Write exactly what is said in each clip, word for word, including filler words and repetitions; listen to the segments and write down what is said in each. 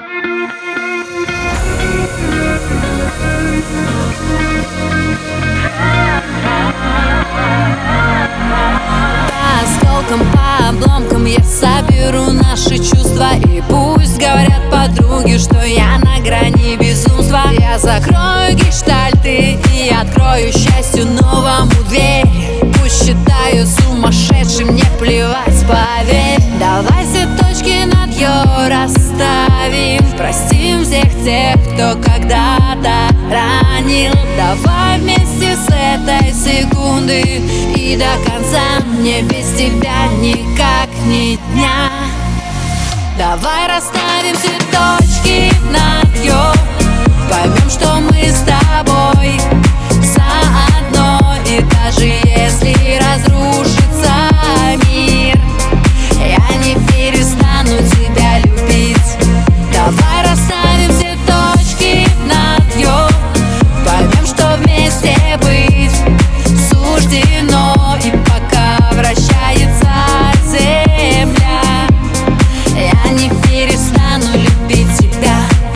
По осколкам, по обломкам я соберу наши чувства. И пусть говорят подруги, что я на грани безумства. Я закрою гештальты и открою счастью новому дверь. Пусть считаю сумасшедшим, мне плевать, поверь. Давай все точки над «ё» расставим. Простим всех тех, кто когда-то ранил. Давай вместе с этой секунды и до конца. Мне без тебя никак ни дня. Давай расставим все точки над «ё». Поймем, что мы с тобой заодно. И даже если разрушится мир, я не перестану тебя любить. Давай расставим все точки над «ё». Поймем, что вместе быть суждено. И пока вращается земля, я не перестану любить тебя.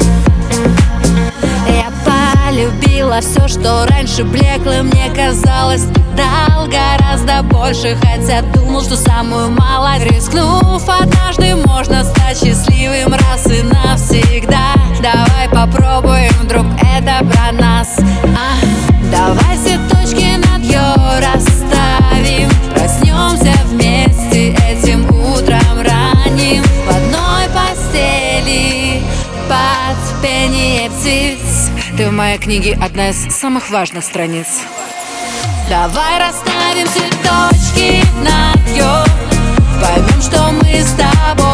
Я полюбила все, что раньше блекло, мне казалось, ты дал гораздо больше. Хотя думал, что самую малость. Рискнув однажды, можно стать счастливым раз и навсегда. Давай попробуем, вдруг это про нас, а? Давай все точки над «ё» расставим. Проснемся вместе этим утром ранним в одной постели под пение птиц. Ты в моей книге одна из самых важных страниц. Давай расставим все точки над «ё». Поймем, что мы с тобой